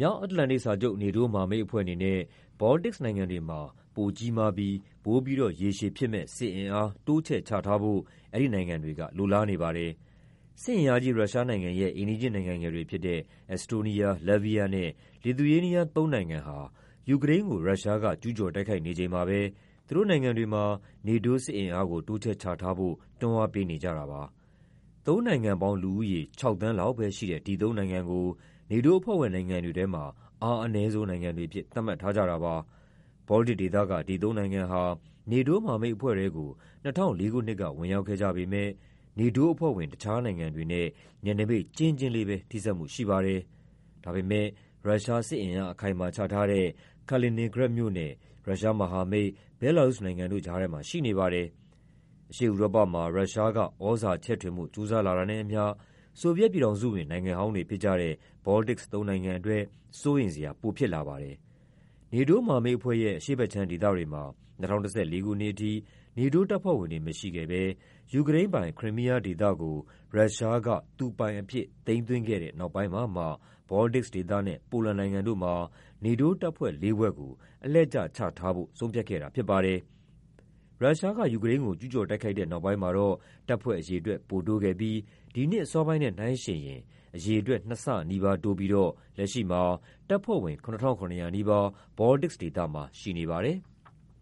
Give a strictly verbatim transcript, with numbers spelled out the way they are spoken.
မြောက်အတ္တလန္တိတ်စာချုပ် နေတိုးမဟာမိတ်အဖွဲ့အနေနဲ့ Baltics နိုင်ငံတွေမှာ ပိုကြီးမားပြီး ပိုပြီးတော့ ရေရှည်ဖြစ်မယ့် စစ်အင်အား တိုးချဲ့ချထားဖို့ အဲဒီနိုင်ငံတွေက လိုလားနေပါတယ်။ စစ်အင်အားကြီး ရုရှားနိုင်ငံရဲ့ အိမ်နီးချင်းနိုင်ငံငယ်တွေဖြစ်တဲ့ အက်စတိုးနီးယား၊ လတ်ဗီးယားနဲ့ လစ်သူရေးနီးယား သုံးနိုင်ငံဟာ ယူကရိန်းကို ရုရှားက ကျူးကျော်တိုက်ခိုက်နေချိန်မှာပဲ သူတို့နိုင်ငံတွေမှာ နေတိုးစစ်အင်အားကို တိုးချဲ့ချထားဖို့ တွန်းအားပေးနေကြတာပါ။ သုံးနိုင်ငံပေါင်း လူဦးရေ ခြောက်သန်းလောက်ပဲရှိတဲ့ ဒီသုံးနိုင်ငံကို နေတိုးအဖွဲ့ဝင်နိုင်ငံတွေထဲမှာ အားအနည်းဆုံးနိုင်ငံတွေအဖြစ် သတ်မှတ်ထားကြတာပါ။ ဘောလ်တစ်ဒေသက ဒီသုံးနိုင်ငံဟာ နေတိုးမဟာမိတ်အဖွဲ့ထဲကို ၂၀၀၄ ခုနှစ်က ဝင်ရောက်ခဲ့ကြပေမယ့် နေတိုးအဖွဲ့ဝင် တခြားနိုင်ငံတွေနဲ့ နယ်နိမိတ်ကျဉ်းကျဉ်းလေးပဲ ထိစပ်မှုရှိပါတယ်။ ဒါပေမယ့် ရုရှားစစ်အင်အား အခိုင်အမာချထားတဲ့ Kaliningrad မြို့နဲ့ ရုရှားမဟာမိတ် ဘဲလာရုစ်နိုင်ငံတို့ကြားထဲမှာ ရှိနေပါတယ်။ အရှေ့ဥရောပမှာ ရုရှားက သြဇာချဲ့ထွင်ဖို့ ကြိုးစားလာတာနဲ့အမျှ ဆိုဗီယက်ပြည်ထောင်စုဝင် နိုင်ငံဟောင်းတွေဖြစ်ကြတဲ့ Baltics သုံးနိုင်ငံအတွက် စိုးရိမ်စရာ ပိုဖြစ်လာပါတယ်။ နေတိုးမဟာမိတ်အဖွဲ့ရဲ့ အရှေ့ဘက်ခြမ်းဒေသတွေမှာ ၂၀၁၄ ခုနှစ်အထိ နေတိုးတပ်ဖွဲ့ဝင်တွေ မရှိခဲ့ဘဲ ယူကရိန်းပိုင် ခရိုင်းမီးယားဒေသကို ရုရှားက သူပိုင်အဖြစ် သိမ်းသွင်းခဲ့တဲ့ နောက်ပိုင်းမှာမှ Baltics ဒေသနဲ့ ပိုလန်နိုင်ငံတို့မှာ နေတိုးတပ်ဖွဲ့လေးဖွဲ့ကို အလှည့်ကျချထားဖို့ ဆုံးဖြတ်ခဲ့တာဖြစ်ပါတယ်။ ရုရှားက ယူကရိန်းကို ကျူးကျော်တိုက်ခိုက်တဲ့ နောက်ပိုင်းမှာတော့ တပ်ဖွဲ့အရေအတွက် ပိုတိုးခဲ့ပြီး ဒီနှစ်အစောပိုင်းနဲ့ နှိုင်းယှဉ်ရင် အရေအတွက် နှစ်ဆနီးပါးတိုးပြီးတော့ လက်ရှိမှာ တပ်ဖွဲ့ဝင် ၇,၇၀၀ နီးပါး Baltics ဒေသမှာ ရှိနေပါတယ်။